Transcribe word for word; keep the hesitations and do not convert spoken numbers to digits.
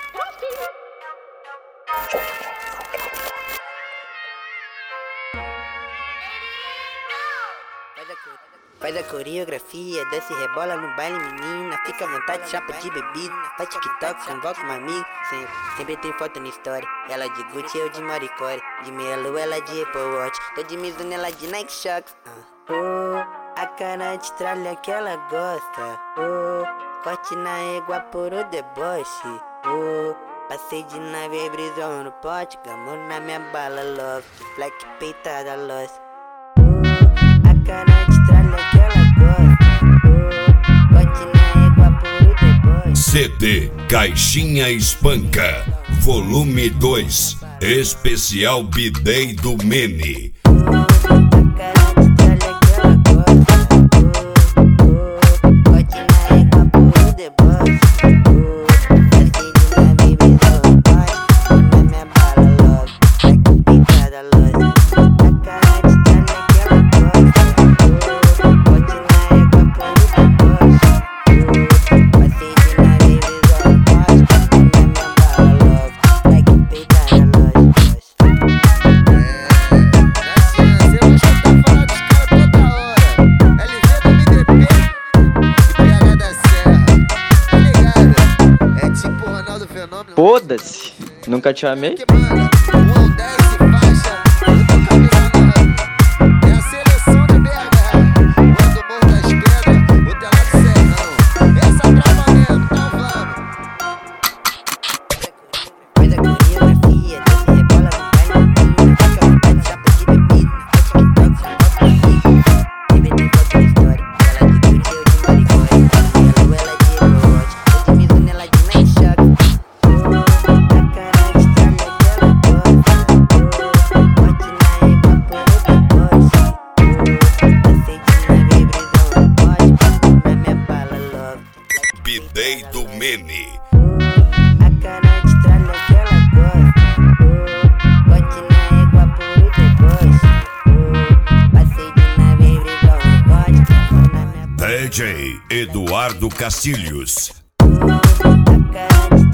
Faz a coreografia, desce e rebola no baile, menina. Fica à vontade, chapa de bebida. Faz TikTok, convoca um amigo. Sempre, sempre tem foto na história. Ela de Gucci, eu de Maricore. De meia lua, ela de Apple Watch. Tô de Mizuno, ela de Nike Shox. uh. Oh, a cara de tralha que ela gosta. Oh, corte na égua por o deboche. Oh, passei de nave, brisou no pote. Gamou na minha bala, love. Black peitada, lost. Oh, a cara de tralha que ela gosta. Oh, corte na égua por o deboche. C D Caixinha Espanca, volume dois, especial B-Day do Mene. Foda-se, nunca te amei. B-Day do Mene. A cara de tralha que ela gosta. Bote na égua por o deboche. Passei de nave, brisou no pote. Na minha D J Eduardo Castilhos. a cara de